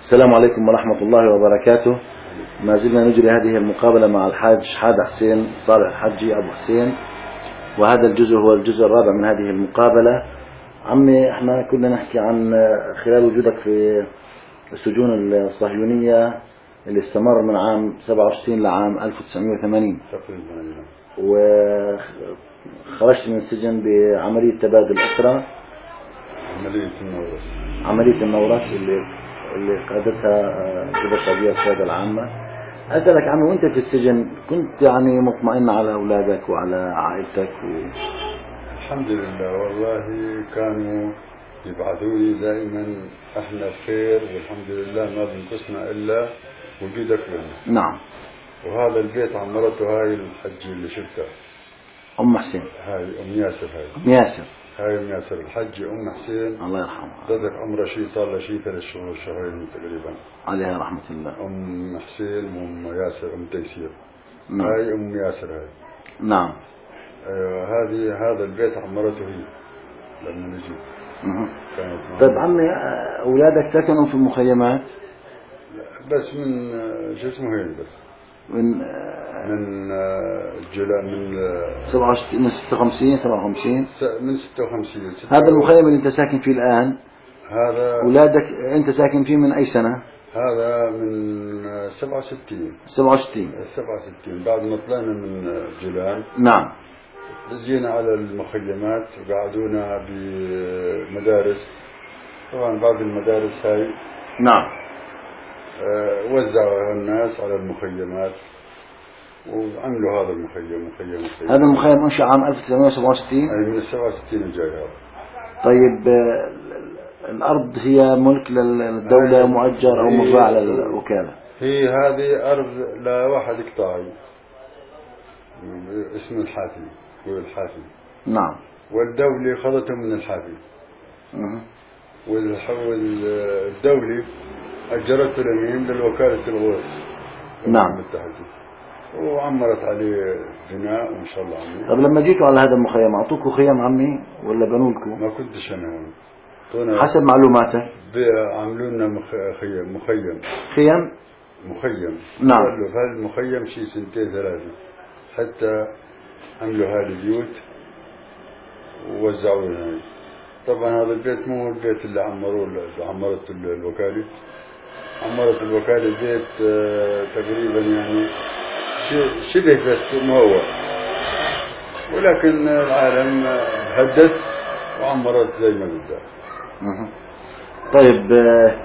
السلام عليكم ورحمة الله وبركاته. ما زلنا نجري هذه المقابلة مع الحاج حادة حسين صالح الحجي أبو حسين، وهذا الجزء هو الجزء الرابع من هذه المقابلة. عمي، احنا كنا نحكي عن خلال وجودك في السجون الصهيونية اللي استمر من عام 67 لعام 1980 تقريبا، وخرجت من السجن بعملية تبادل أسرى، عملية النورس اللي قادتها البشرية القيادة العامة. أسألك عمي، وأنت في السجن كنت يعني مطمئن على أولادك وعلى عائلتك الحمد لله والله كانوا يبعثوني دائما احنا بخير والحمد لله ما بنقصنا الا وجودك لنا. نعم. وهذا البيت عمرته هاي الحجي اللي شفتها، أم حسين، هاي ام ياسر، هاي ام ياسر الحجي ام حسين الله يرحمها، صدق عمرها صار لها 3 شهور شهرين تقريبا، عليها رحمة الله. ام حسين وام ياسر ام تيسير. نعم. هاي ام ياسر هاي. نعم. هذا البيت عمرته هي لما نجي. طيب عمي، أولادك سكنوا في المخيمات؟ بس من شو اسمه هيك، بس من الجولان من 57 من 56 57 من 56. هذا المخيم اللي أنت ساكن فيه الآن، هذا أولادك أنت ساكن فيه من أي سنة؟ هذا من 67 67 بعد ما طلعنا من الجولان. نعم. جينا على المخيمات وقعدونا بمدارس، طبعا بعد المدارس هاي نعم وزعوا الناس على المخيمات وعملوا هذا المخيم. هذا المخيم انشأ عام 1967. أي من 67 الجاي هذا. طيب الأرض هي ملك للدولة، مؤجر أو مباع للوكالة؟ هي هذه أرض لواحد قطاعي اسمه الحافي، هو الحافي. نعم. والدولة خذته من الحافي. والدولة أجرته لمين؟ للوكالة الغوث. نعم. المتحدة، وعمرت عليه بناء وإن شاء الله عمي. طب لما جيتوا على هذا المخيم أعطوكوا خيم عمي ولا بنوا لكم؟ ما كنتش أنا هون. حسب معلوماتك عملوا لنا مخيم. نعم. قالوا في هذا المخيم شيء 2 3 حتى عملوا هذه البيوت ووزعوا لنا. طبعا هذا البيت مو البيت اللي عمرت الوكالة. عمرت الوكالة البيت تقريبا يعني شبه بس ما هو، ولكن العالم هدت وعمرت زي ما بدها. طيب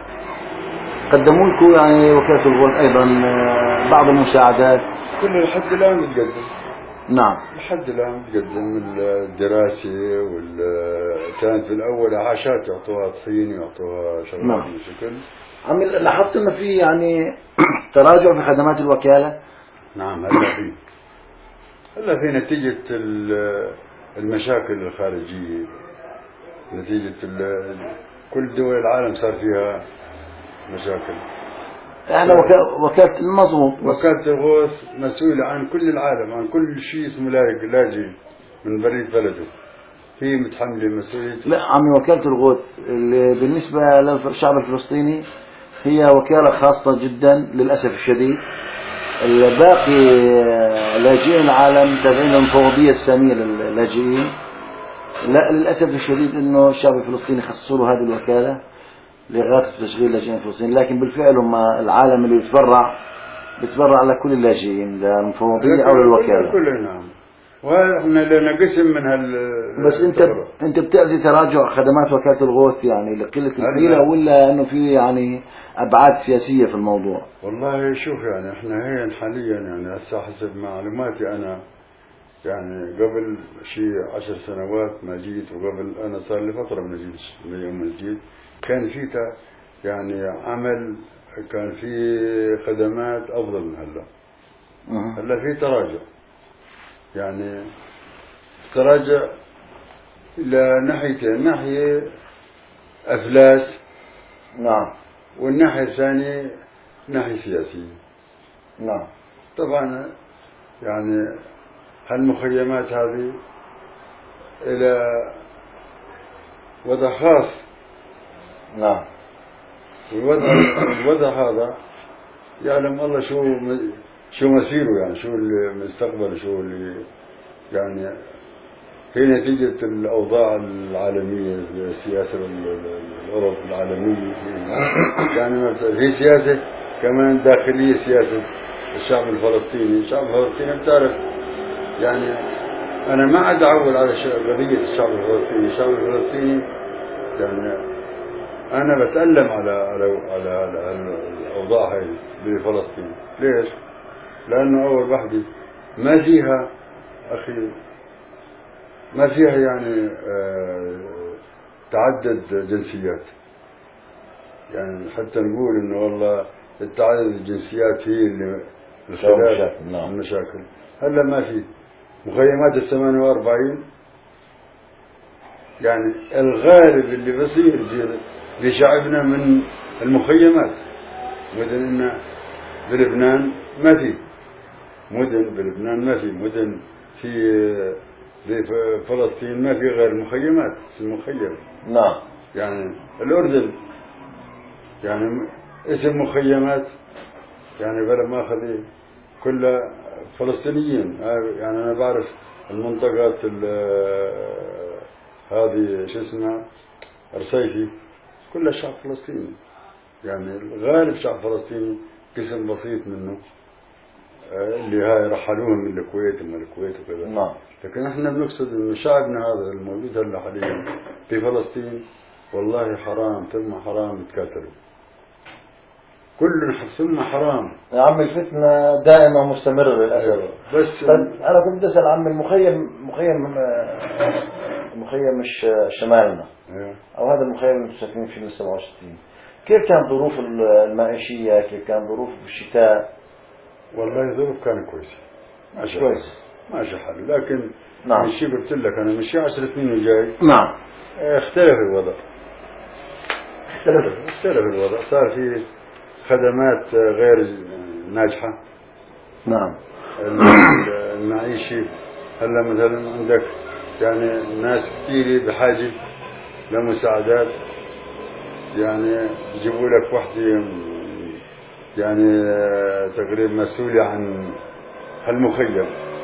قدموا لكم يعني وكالة الغوث أيضا بعض المساعدات؟ كل لحد الآن بتقدم. نعم. لحد الآن بتقدم الدراسة كانت في الأول عاشات يعطوها طحين، يعطوها شغلات نعم. من شكل. عمي، لاحظت إنه في يعني تراجع في خدمات الوكالة؟ نعم. هلا في نتيجة المشاكل الخارجية، نتيجة كل دول العالم صار فيها مشاكل. احنا وكالة المضبوط، وكالة الغوث مسؤولة عن كل العالم، عن كل شيء اسمه لاجئ من بريد بلده، هي متحملة مسؤولية. لا عمي، وكالة الغوث اللي بالنسبة للشعب الفلسطيني هي وكالة خاصة جدا للأسف الشديد. الباقي لاجئين العالم تابعين للمفوضية السامية للاجئين. لا، للأسف الشديد إنه الشعب الفلسطيني خصصوا له هذه الوكالة لإغاثة تشغيل لاجئين الفلسطينيين، لكن بالفعل هم العالم اللي بيتبرع على كل اللاجئين للمفوضية أو للوكالة. كلنا نعم. وإحنا لنا قسم من بس أنت بتأذي تراجع خدمات وكالة الغوث يعني لقلة القيلة، ولا إنه في يعني أبعاد سياسية في الموضوع؟ والله شوف، يعني إحنا هين حاليا يعني هسه حسب معلوماتي أنا يعني قبل شيء 10 سنوات ما جيت، وقبل أنا صار لي فترة ما جيتش من يوم ما جيت. كان في يعني عمل، كان في خدمات أفضل من هلا. هلا في تراجع، يعني تراجع إلى ناحيتين، ناحية أفلاس. نعم. والناحية الثانية ناحية سياسية. نعم. طبعا يعني هالمخيمات هذه إلى وضع خاص. نعم. الوضع هذا يعلم الله شو مسيره، يعني شو المستقبل، شو اللي يعني هي نتيجة الأوضاع العالمية، السياسة الأوروب العالمية، يعني هي سياسة كمان داخلية، سياسة الشعب الفلسطيني. الشعب الفلسطيني بتعرف يعني أنا ما عاد أعول على قضية الشعب الفلسطيني. الشعب الفلسطيني يعني أنا بتألم على الأوضاع هاي بفلسطين. ليش؟ لأنه أول وحدة ما فيها أخي، ما فيها يعني تعدد جنسيات، يعني حتى نقول إنه والله التعدد الجنسيات هي اللي الخلاف المشاكل. هلا ما في مخيمات 48، يعني الغالب اللي بصير بشعبنا من المخيمات. مدن بلبنان ما في مدن، بلبنان ما في مدن، في فلسطين ما في غير مخيمات، اسم مخيم. نعم. يعني الأردن يعني اسم مخيمات، يعني بلا ما أخذ كلها فلسطينيين. يعني أنا بعرف المنطقة هذه شو اسمها رصيفي كلها شعب فلسطيني، يعني الغالب شعب فلسطيني، قسم بسيط منه اللي هاي رحلوهم من الكويت ومن الكويت وكذا. نعم. لكن احنا بنقصد انه شعبنا هذا الموجود هلا حاليا في فلسطين والله حرام ثم حرام يتكاتلوا، كل ثم حرام يا عم الفتنة دائما مستمرة للأسف. بس طيب أنا كنت أسأل عم المخيم مش شمالنا أو هذا المخيم اللي ساكنين فيه من 67، كيف كانت ظروف المعيشية؟ كيف كان ظروف الشتاء؟ والله ظروف كانت كويسة، ماشي كويس، ماشي حال. لكن نعم. مشي قلت لك أنا مشي 10 سنين وجاي. نعم. اختلف الوضع، اختلف الوضع، صار في خدمات غير ناجحة. نعم. المعيشة هلا مثلا عندك يعني ناس كثير بحاجة لمساعدات، يعني يجيبوا لك وحدة يعني تقريبا مسؤولة عن هالمخيم،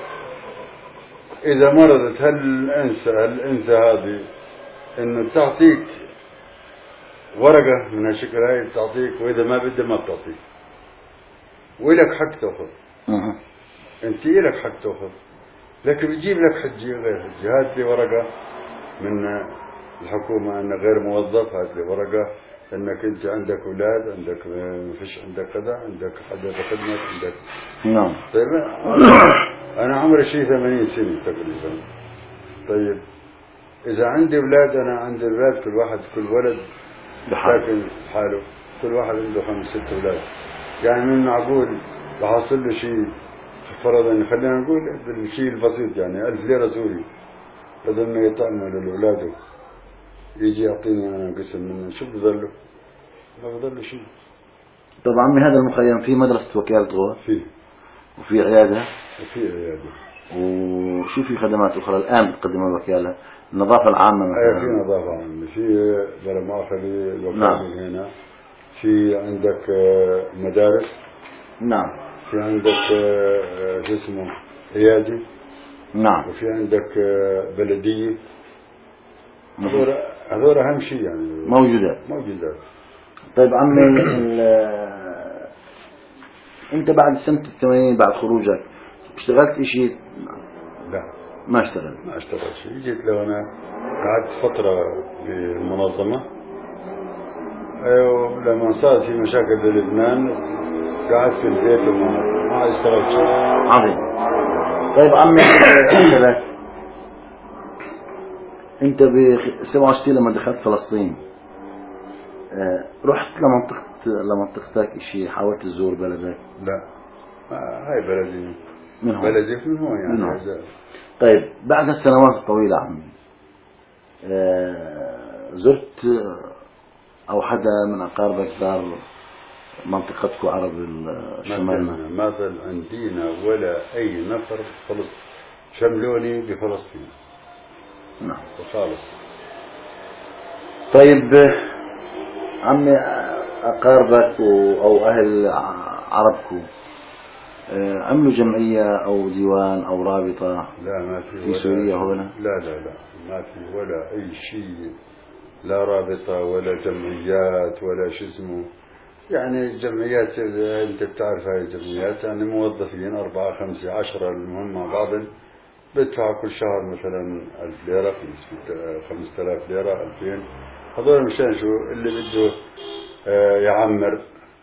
إذا مرضت هالأنثى هذه إنه تعطيك ورقة من هالشكل هاي تعطيك، وإذا ما بدها ما بتعطيك، وإلك حق تأخذ. أنت إلك حق تأخذ، لكن بيجيب لك حجة غير حجة. هات لي ورقة من الحكومة أنك غير موظف، هات لي ورقة أنك أنت عندك أولاد، عندك ما فيش عندك كذا، عندك حدا بخدمك، عندك. نعم. طيب أنا عمري شيء 80 سنة تقريبا. طيب إذا عندي أولاد، أنا عندي أولاد كل ولد ساكن حاله، كل واحد عنده 5-6 أولاد، يعني من معقول بحصل له شيء فرضا خلينا نقول بالشيء البسيط يعني 1000 ليرة سوري بدل ما يطعموا لأولاده، يجي يعطيني أنا قسم منه، شو بضله؟ ما بضله شيء. طب عمي هذا المخيم فيه مدرسة وكالة غوث؟ فيه. وفي عيادة؟ وفي عيادة. وشو في خدمات أخرى الآن تقدمها الوكالة؟ النظافة العامة مثلا؟ في نظافة عامة، في بلا مؤاخذة الوكالة. نعم. هنا في عندك مدارس. نعم. في عندك شو اسمه عيادة. نعم. وفي عندك بلدية. هذول أهم شيء يعني موجودات. طيب عمي أنت بعد سنة 80 بعد خروجك اشتغلت إشي؟ لا ما اشتغلت شيء. جيت لو أنا قعدت فترة بالمنظمة، لما صار في مشاكل بلبنان قعدت في البيت وما اشتغلت شيء. عظيم. طيب عمي انت ب 67 لما دخلت فلسطين رحت لمنطقتك شيء، حاولت تزور بلدك؟ لا هاي بلدي من هون. بلدي من هون يعني. من هون. طيب بعد السنوات الطويلة عمي زرت أو حدا من أقاربك زار منطقتكم عرب الشمال؟ ما ظل عندنا ولا أي نفر شملوني بفلسطين. نعم. خالص. طيب عمي أقاربك أو أهل عربكم عملوا جمعية أو ديوان أو رابطة لا ما في سوريا هنا؟ لا ما في ولا أي شيء، لا رابطة ولا جمعيات ولا شو اسمه. يعني جمعيات أنت بتعرف هاي الجمعيات، يعني موظفين 4 5 10 المهم مع بعض، بدفع كل شهر مثلا 1000 ليرة 5000 ليرة 2000. هذول مشان شو اللي بده يعمر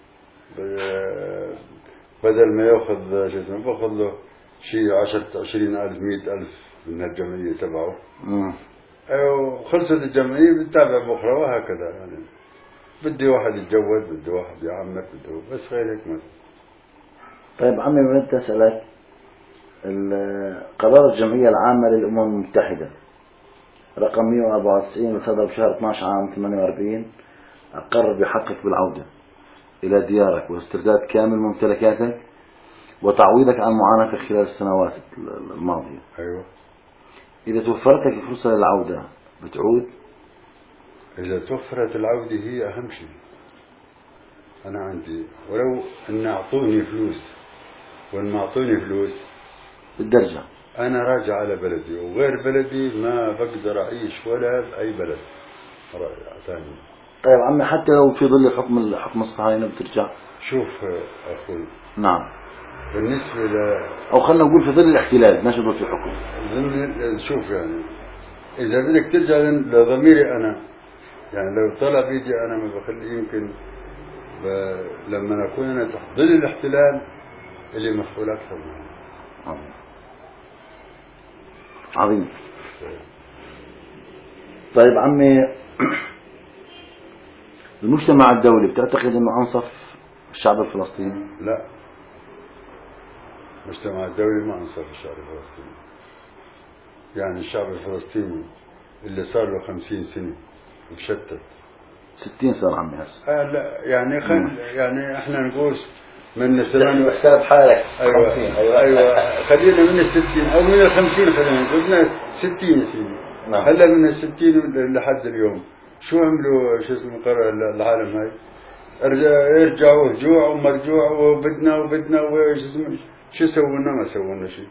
بدل ما ياخذ شو اسمه باخذ له شيء 10 20,000 100,000 من الجمعية تبعه. وخلصت الجمعية بتتابع بكرة وهكذا. يعني بدي واحد يتجوز، بدي واحد يعمر، بده بس غير هيك ما. طيب عمي بدي أسألك، قرار الجمعية العامة للأمم المتحدة رقم 194 صدر بشهر 12 عام 48 أقر بحقك بالعودة إلى ديارك واسترداد كامل ممتلكاتك وتعويضك عن معاناتك خلال السنوات الماضية. أيوة. إذا توفرت لك فرصة للعودة بتعود؟ إذا توفرت العودة هي أهم شيء. أنا عندي ولو أن أعطوني فلوس، وإن ما أعطوني فلوس بالدرجة أنا راجع على بلدي، وغير بلدي ما بقدر أعيش ولا بأي بلد ثاني. طيب عمي حتى لو في ظل حكم الصهاينة بترجع؟ شوف أخوي. نعم. بالنسبة أو خلنا نقول في ظل الاحتلال نشبه في الحكم. شوف يعني إذا بدك ترجع لضميري أنا، يعني لو طلع بيدي أنا ما بخلي يمكن لما أكون أنا تحت ظل الاحتلال اللي مسؤول أكثر منه. عظيم. طيب عمي المجتمع الدولي بتعتقد أنه أنصف الشعب الفلسطيني؟ لا، المجتمع الدولي ما أنصف الشعب الفلسطيني. يعني الشعب الفلسطيني اللي صار له 50 سنة مشتت. 60 صار عمي هسه. لا يعني يعني احنا نقول من حساب حالك. ايوه 50. ايوه خلينا من 60 او من 50 خلينا نقول 60 سنة. نعم. هلا من 60 لحد اليوم شو عملوا شو اسمه العالم هاي؟ يرجعوا جوع ومرجوع وبدنا وش اسمه شو سوونا؟ ما سوونا شيء.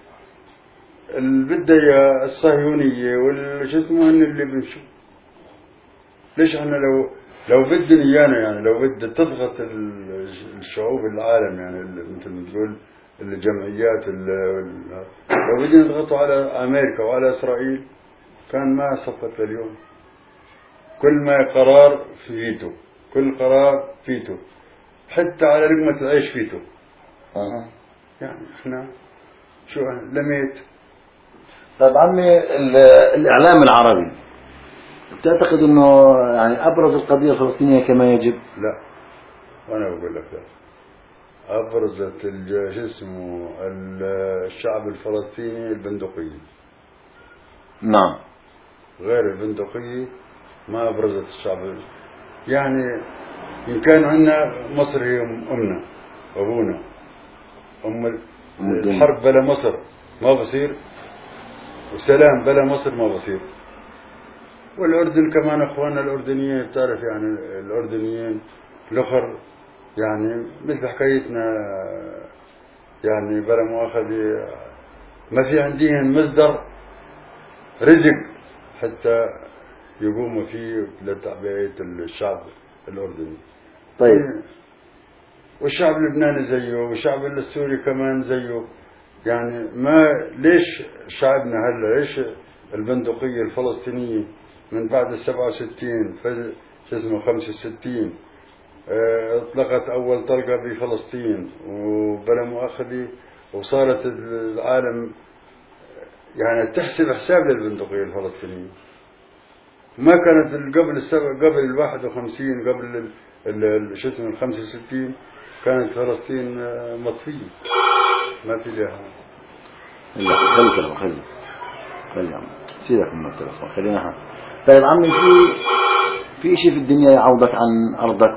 البداية الصهيونية والش اسمه هن اللي بنشوف. ليش احنا لو بدنا ايانا، يعني لو بدها تضغط الشعوب العالم، يعني مثل ما تقول الجمعيات لو بدنا نضغطوا على امريكا وعلى اسرائيل كان ما صفت لليوم. كل ما قرار فيتو، كل قرار فيتو، حتى على لقمة العيش فيتو. يعني احنا شو لميت. طيب عمي الإعلام العربي بتعتقد أنه يعني أبرز القضية الفلسطينية كما يجب؟ لا، وأنا بقول لك لا. أبرزت شو اسمه الشعب الفلسطيني البندقية. نعم. غير البندقية ما أبرزت الشعب. يعني إن كان عندنا مصر هي أمنا وأبونا، الحرب بلا مصر ما بصير، والسلام بلا مصر ما بصير. والأردن كمان أخواننا الأردنيين بتعرف، يعني الأردنيين الأخر يعني مثل حكايتنا، يعني بلا مؤاخذة ما في عندهم مصدر رزق حتى يقوموا فيه لتعبئة الشعب الأردني. طيب والشعب اللبناني زيه، والشعب السوري كمان زيه. يعني ما ليش شعبنا هلا، ليش البندقية الفلسطينية من بعد 67 شو اسمه 65 اطلقت أول طلقة بفلسطين وبلا مؤاخذة، وصارت العالم يعني تحسب حساب للبندقية الفلسطينية. ما كانت قبل 51 قبل شو اسمه 65 كانت فلسطين مطفية ما في لها. خلي عم سيبك من التلفون خلينا. طيب عمي في شيء في الدنيا يعوضك عن أرضك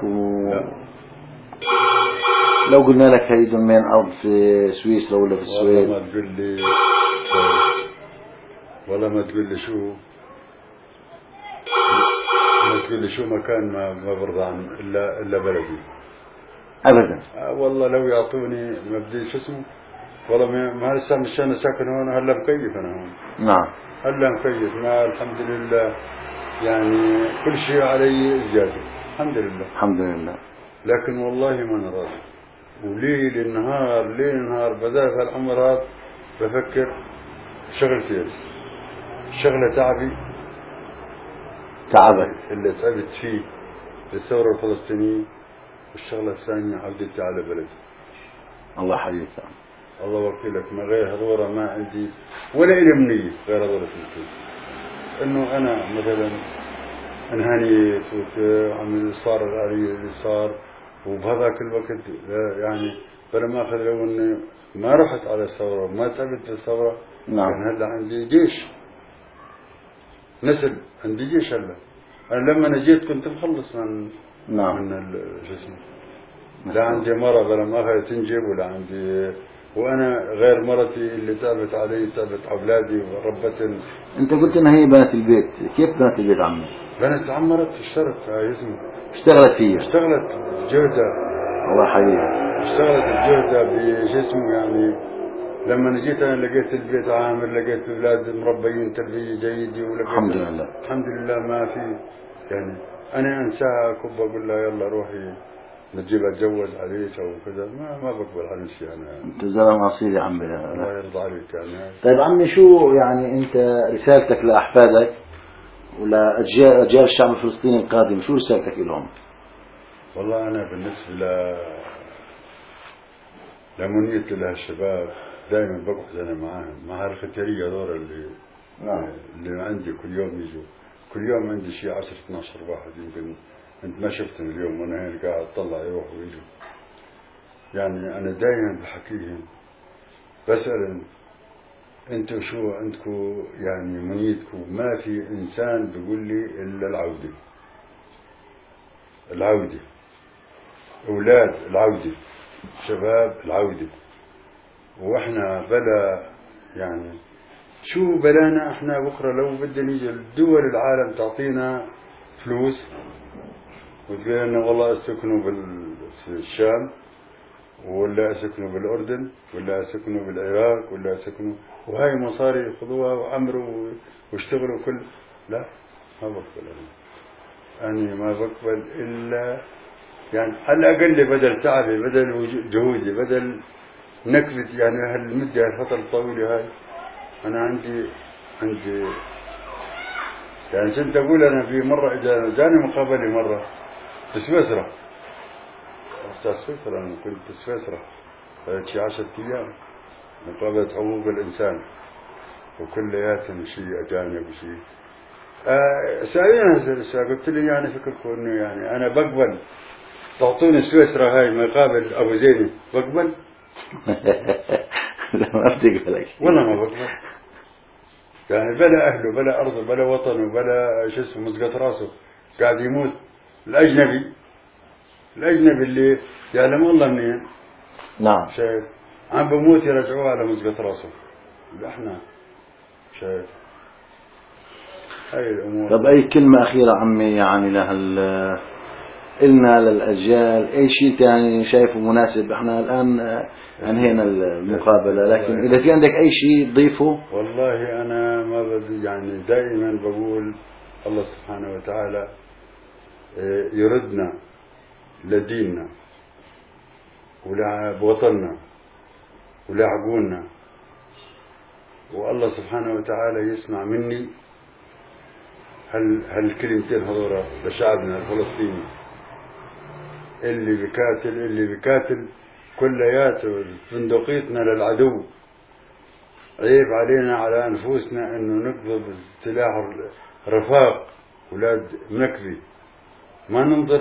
لو قلنا لك هي دمين أرض في سويسرا ولا في السويد؟ والله ما تقول لي، والله ما تقول لي شو تقول لي شو مكان ما برضى عن إلا بلدي أبدا. والله لو يعطوني ما بدي شو اسمه، والله ما لسه مش أنا ساكن هون، هلا مكيف أنا هون. نعم. هلا مكيف، ما الحمد لله يعني كل شيء علي زيادة الحمد لله. الحمد لله. لكن والله ما أنا راضي، وليل نهار ليل نهار بدأت هالعمر هذا بفكر شغلتين، شغلة تعبي تعبت اللي تعبت فيه للثورة الفلسطينية، والشغلة الثانية عودتي على بلدي. الله يحييك. الله وكيلك، ما غير هذورة ما عندي ولا إلي منية غير هذورة الاثنين. إنه أنا مثلا انهنيت وعمل صار اللي صار، وبهذاك الوقت يعني فلما أخذ لو إني ما رحت على الثورة ما تعبت في الثورة. نعم. كان هلا عندي جيش نسل، عندي جيش هلا. أنا لما جيت كنت مخلص من نعم. من شو اسمه، لا عندي مرض ولا ما تنجب ولا عندي، وأنا غير مرتي اللي تعبت علي تعبت أولادي وربتن. أنت قلت إن هي بنت البيت، كيف بنت البيت عمي؟ بنت عمرت اشترت اسمه، اشتغلت فيها. اشتغلت جهدة. الله يحييها. اشتغلت الجهدة بجسمه يعني. لما جيت أنا لقيت البيت عامر، لقيت الأولاد مربيين تربية جيدة، ولقيت الحمد لله. الحمد لله ما في يعني. أنا أنساها كوب أقول لها يلا روحي نجيب أتجوز عليك أو كذا، ما بقبل على نفسي أنا. أنت زلمة أصيل يا عمي. الله يرضى عليك يعني. طيب عمي، شو يعني أنت رسالتك لأحفادك ولأجيال الشعب الفلسطيني القادم، شو رسالتك لهم؟ والله أنا بالنسبة لمنية لهالشباب دائما بقعد أنا معاهم، مع الختيرية دور اللي عندي كل يوم يجوا، كل يوم عندي شيء 10-12 واحد يمكن أنت ما شفتهم اليوم وأنا هنا قاعد أطلع يروحوا ويجوا. يعني أنا دائما بحكيهم بسأل أنتوا شو عندكم يعني منيتكم؟ ما في إنسان بيقول لي إلا العودة، أولاد العودة، شباب العودة. وإحنا بلا يعني شو بلانا إحنا بكرة لو بدنا نيجي الدول العالم تعطينا فلوس وتقول لنا والله اسكنوا بالشام، ولا اسكنوا بالأردن، ولا اسكنوا بالعراق، ولا اسكنوا، وهاي مصاري يأخذوها وعمروا واشتغلوا كل. لا ما بقبل أنا ما بقبل إلا يعني على الأقل بدل تعبي، بدل جهودي، بدل نكبت يعني هالمدة الفترة الطويلة هاي. أنا عندي يعني كنت أقول أنا في مرة إذا جاني مقابلة مرة في سويسرا، رحت سويسرا، أنا كنت في سويسرا شي 10 أيام مقابلة حقوق الإنسان، وكلياتهم شيء أجانب وشيء. سألنا قلت لي يعني فكركم إنه يعني أنا بقبل تعطوني سويسرا هاي مقابل أبو زيني، بقبل؟ لا ما بتقبلك والله ما بقبل. يعني بلا أهله بلا أرضه بلا وطنه بلا شو اسمه مسقط راسه قاعد يموت. الأجنبي اللي يعلم الله منين. نعم. شايف عم بموت يرجعوه على مسقط راسه. احنا شايف هاي الأمور. طب أي كلمة أخيرة عمي يعني إلنا للأجيال، أي شيء يعني شايفه مناسب؟ إحنا الآن أنهينا المقابلة، لكن إذا في عندك أي شيء تضيفه. والله أنا ما بدي يعني دائما بقول الله سبحانه وتعالى يردنا لديننا ولوطننا ولعقولنا، والله سبحانه وتعالى يسمع مني هالكلمتين هذول لشعبنا الفلسطيني اللي بكاتل كلياته فندقيتنا للعدو. عيب علينا على أنفسنا أنه نقبض سلاح رفاق ولاد مكبي، ما ننظر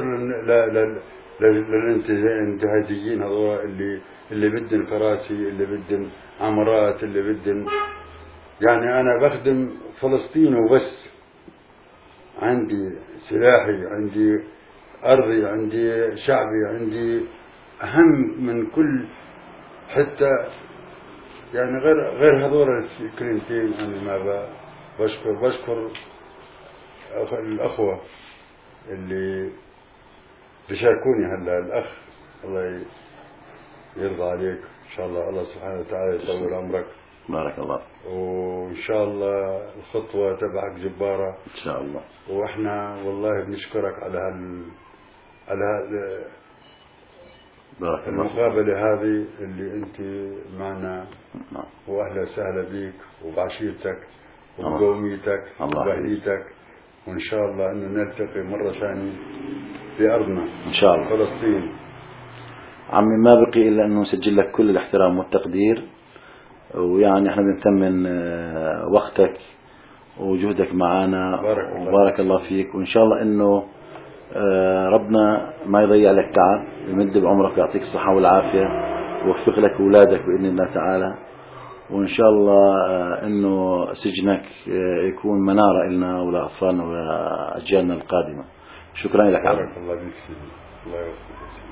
للانتهازيين هذول اللي بدن كراسي، اللي بدن عمرات، اللي بدن. يعني أنا بخدم فلسطين وبس، عندي سلاحي، عندي أرضي، عندي شعبي، عندي أهم من كل حتى يعني غير هذول الكلمتين. أنا ما بشكر الأخوة اللي بيشاركوني هلا الأخ، الله يرضى عليك إن شاء الله، الله سبحانه وتعالى يطول عمرك. بارك الله. وإن شاء الله الخطوة تبعك جبارة إن شاء الله. وإحنا والله بنشكرك على بارك الله. المقابلة هذه اللي أنت معنا. نعم. وأهلا وسهلا بيك وبعشيرتك وبقوميتك وبأهليتك، وإن شاء الله أنه نلتقي مرة ثانية في أرضنا إن شاء الله فلسطين. عمي ما بقي إلا أنه نسجل لك كل الاحترام والتقدير، ويعني احنا بنثمن وقتك وجهدك معنا. وبارك الله فيك، وإن شاء الله أنه ربنا ما يضيع لك تعب، يمد بعمرك ويعطيك الصحة والعافية ويوفق لك أولادك بإذن الله تعالى. وإن شاء الله أنه سجنك يكون منارة لنا ولأطفالنا وأجيالنا القادمة. شكرا لك. بارك الله فيك سيدي، الله يوفقك.